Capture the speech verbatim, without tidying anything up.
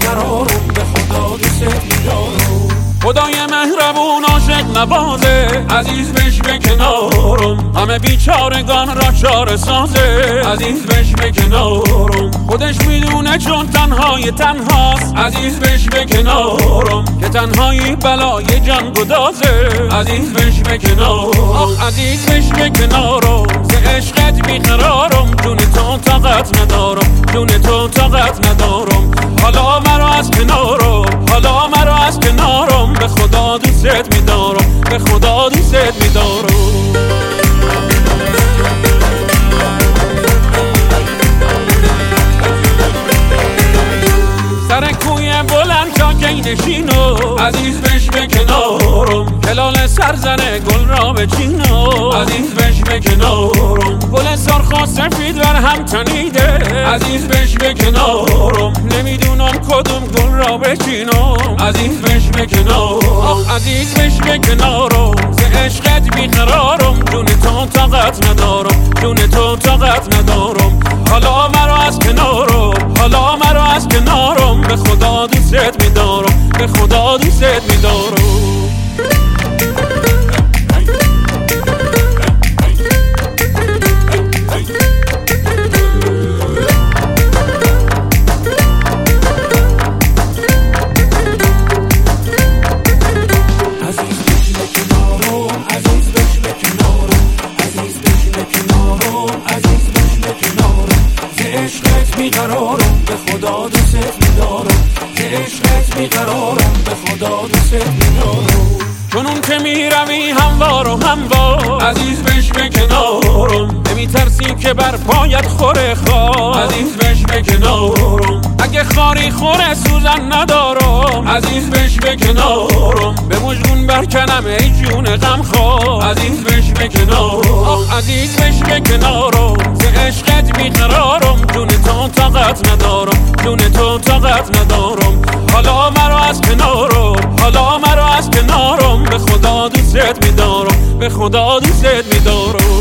بیقرارم، به خدا دوست می‌دارم. خدای مهربون عاشق نوازه، عزیز بش به کنارم، همه بیچارگان را چاره سازه، عزیز بش به کنارم. خودش میدونه چون تنهای تنهاست، عزیز بش به کنارم، که تنهایی بلای جان گدازه، عزیز بش به کنارم. آخ عزیز بش به کنارم، ز عشقت بیقرارم، جون تو طاقت ندارم، جون تو طاقت ندارم. حالا مرا از کنارم، حالا مرا از کنارم، به خدا دوست می‌دارم، به خدا دوست می‌دارم. سر کوی بلند جاکی نشینو، عزیز بش به کنارم، هلال سرزنه گل را به چینو، عزیز بش به کنارم. گل سرخ و سفید بر هم تنیده، عزیز بش به کنارم، نمیدونم کدوم گل را بچینم، عزیز بش به کنارم. آخ عزیز بش به کنارم، ز عشقت بیقرارم، جون تو طاقت ندارم، جون تو طاقت ندارم. حالا مرا از کنارم، حالا مرا از کنارم، به خدا دوست می‌دارم، به خدا دوست می‌دارم. بیقرارم، به خدا دوست می‌دارم، ز عشقت بیقرارم، به خدا دوست می‌دارم. چون اون که میروی هموار و هموار، عزیز بش به کنارم، نمیترسی که بر پایت خوره خار، عزیز بش به کنارم. اگه خاری خوره سوزن ندارم، عزیز بش به کنارم، به مژگون برکنم ای جون غم خوار، عزیز بش به کنارم. آخ عزیز بش به کنارم، ز عشقت بیقرارم، جون تو طاقت ندارم، جون تو طاقت ندارم. حالا مرا از کنارم، حالا مرا از کنارم، به خدا دوست می‌دارم، به خدا دوست می‌دارم.